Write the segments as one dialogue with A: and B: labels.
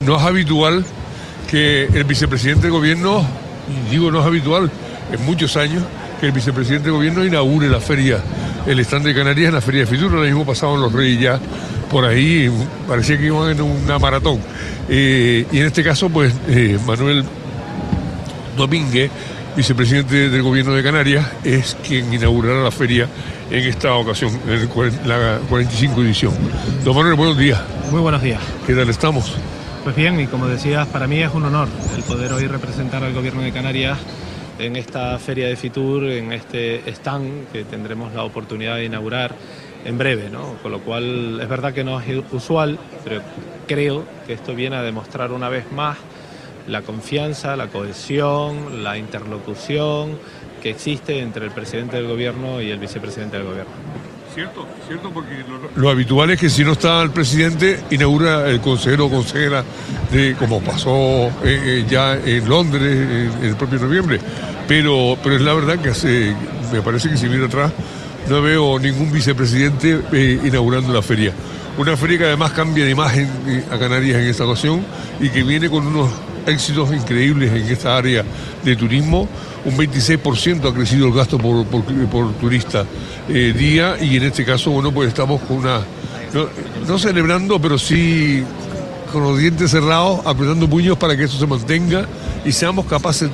A: no es habitual que el vicepresidente de gobierno, y digo no es habitual, en muchos años, que el vicepresidente de gobierno inaugure la feria, el stand de Canarias en la Feria de Fitur. Ahora mismo pasaban los Reyes ya por ahí, parecía que iban en una maratón. Y en este caso, pues, Manuel Domínguez, vicepresidente del gobierno de Canarias, es quien inaugurará la feria en esta ocasión, en la 45 edición. Don Manuel, buenos días.
B: Muy buenos días.
A: ¿Qué tal estamos?
B: Pues bien, y como decías, para mí es un honor el poder hoy representar al gobierno de Canarias en esta feria de Fitur, en este stand que tendremos la oportunidad de inaugurar en breve, ¿no? Con lo cual es verdad que no es usual, pero creo que esto viene a demostrar una vez más la confianza, la cohesión, la interlocución que existe entre el presidente del gobierno y el vicepresidente del gobierno.
A: Cierto, porque lo habitual es que si no está el presidente, inaugura el consejero o consejera, como pasó ya en Londres en el propio noviembre. Pero es la verdad que me parece que si miro atrás, no veo ningún vicepresidente inaugurando la feria. Una feria que además cambia de imagen a Canarias en esta ocasión y que viene con unos éxitos increíbles en esta área de turismo. Un 26% ha crecido el gasto por turista día, y en este caso, bueno, pues estamos con no celebrando, pero sí con los dientes cerrados, apretando puños para que esto se mantenga y seamos capaces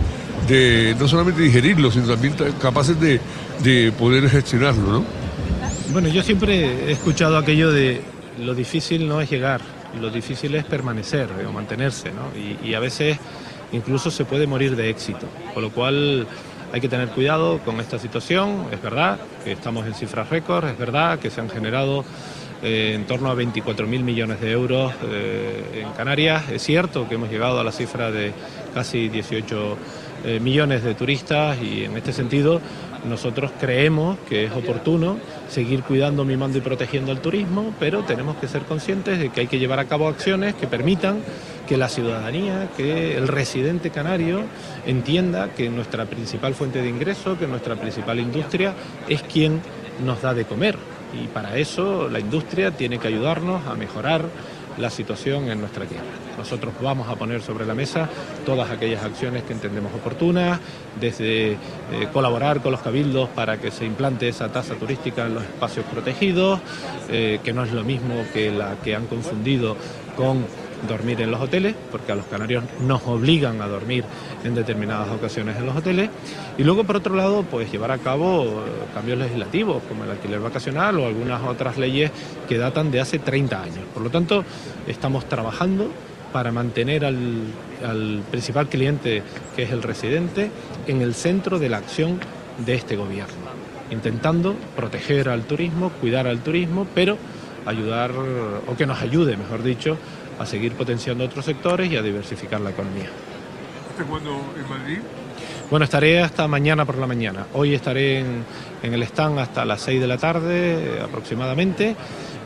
A: de no solamente digerirlo, sino también capaces de poder gestionarlo, ¿no?
B: Bueno, yo siempre he escuchado aquello de lo difícil no es llegar, lo difícil es permanecer o mantenerse, ¿no? Y a veces incluso se puede morir de éxito, con lo cual hay que tener cuidado con esta situación. Es verdad que estamos en cifras récord, es verdad que se han generado en torno a 24.000 millones de euros en Canarias. Es cierto que hemos llegado a la cifra de casi 18 millones de turistas, y en este sentido nosotros creemos que es oportuno seguir cuidando, mimando y protegiendo el turismo, pero tenemos que ser conscientes de que hay que llevar a cabo acciones que permitan que la ciudadanía, que el residente canario entienda que nuestra principal fuente de ingreso, que nuestra principal industria es quien nos da de comer, y para eso la industria tiene que ayudarnos a mejorar la situación en nuestra tierra. Nosotros vamos a poner sobre la mesa todas aquellas acciones que entendemos oportunas, desde colaborar con los cabildos para que se implante esa tasa turística en los espacios protegidos, que no es lo mismo que la que han confundido con dormir en los hoteles, porque a los canarios nos obligan a dormir en determinadas ocasiones en los hoteles, y luego por otro lado pues llevar a cabo cambios legislativos como el alquiler vacacional o algunas otras leyes que datan de hace 30 años. Por lo tanto, estamos trabajando para mantener al principal cliente, que es el residente, en el centro de la acción de este gobierno, intentando proteger al turismo, cuidar al turismo, pero ayudar, o que nos ayude, mejor dicho, a seguir potenciando otros sectores y a diversificar la economía.
A: ¿Hasta cuándo en Madrid?
B: Bueno, estaré hasta mañana por la mañana. Hoy estaré en el stand hasta las 6 de la tarde aproximadamente,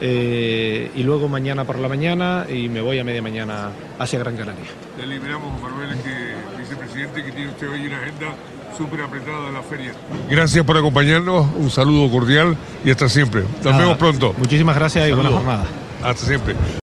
B: y luego mañana por la mañana, y me voy a media mañana hacia Gran Canaria.
A: Le liberamos, Manuel, vicepresidente, que tiene usted hoy una agenda súper apretada de la feria. Gracias por acompañarnos, un saludo cordial y hasta siempre. Nos vemos pronto.
B: Muchísimas gracias. Saludos. Y buena jornada.
A: Hasta siempre.